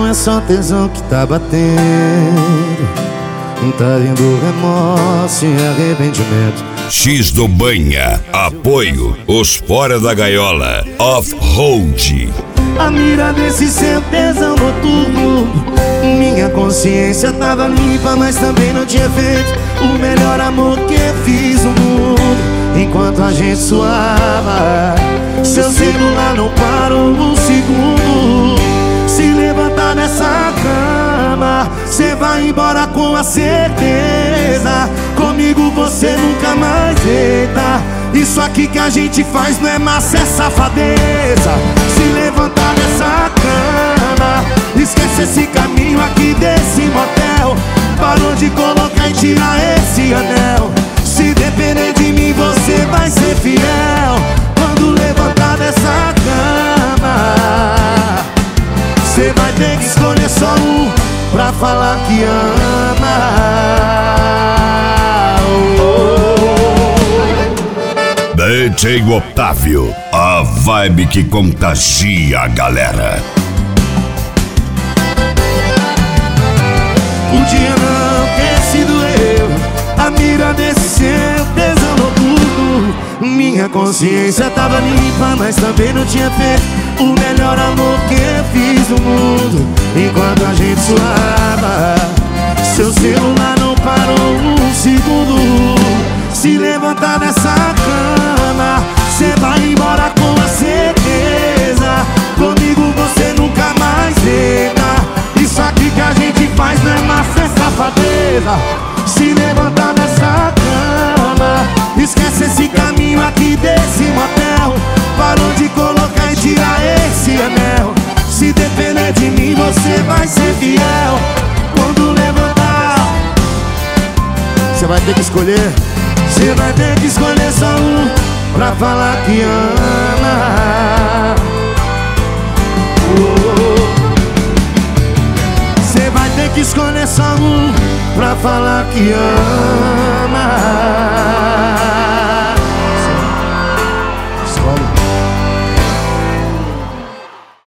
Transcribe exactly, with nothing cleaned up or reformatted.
é só tesão que tá batendo, tá vindo remorso e arrependimento. X do Banha, apoio, os fora da gaiola, off-road. A mira desse seu tesão noturno, minha consciência tava limpa, mas também não tinha feito o melhor amor que eu fiz no mundo. Enquanto a gente suava, seu celular não parou um segundo. Se levantar dessa cama, cê vai embora com a certeza. Comigo você nunca mais deita. Isso aqui que a gente faz não é massa, é safadeza. Se levantar dessa cama, esquece esse caminho aqui desse motel. Parou de colocar e tirar esse anel. Se depender de mim você vai ser fiel. Quando levantar dessa cama, cê vai ter que escolher só um pra falar que ama. D J Otávio, a vibe que contagia a galera. O dia não quer se doeu, a mira desse seu tesão noturno. Minha consciência tava limpa, mas também não tinha feito o melhor amor que eu fiz no mundo. Enquanto a gente suava, seu celular não parou um segundo. Se levantar dessa cama, cê vai embora com a certeza. Comigo você nunca mais deita. Isso aqui que a gente faz não é massa, é safadeza. Se levantar dessa cama, esquece esse caminho aqui desse motel. Parou de colocar e tirar esse anel. Se depender de mim você vai ser fiel. Quando levantar, você vai ter que escolher. Você vai ter que escolher só um pra falar que ama. Você vai ter que escolher só um pra falar que ama.